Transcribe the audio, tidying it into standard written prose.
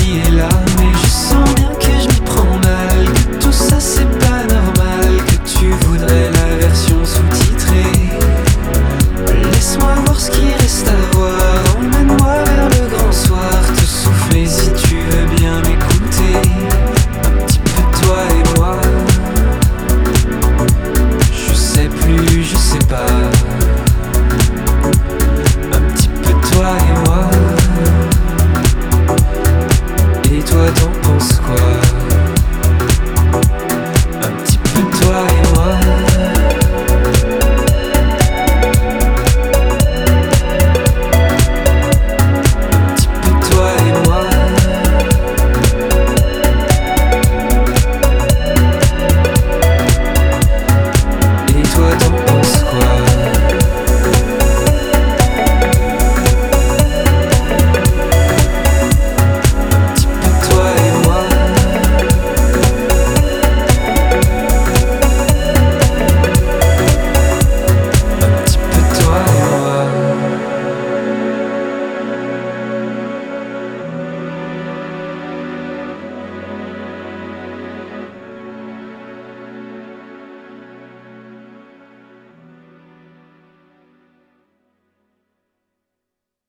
qui est là, mais je sens bien que je m'y prends mal, que tout ça c'est pas normal, que tu voudrais la version sous-titrée. Laisse-moi voir ce qui reste à voir, emmène-moi vers le grand soir, te souffler si tu veux bien m'écouter. Un petit peu toi et moi, je sais plus, je sais pas. Un petit peu toi et moi. Et toi t'en penses quoi?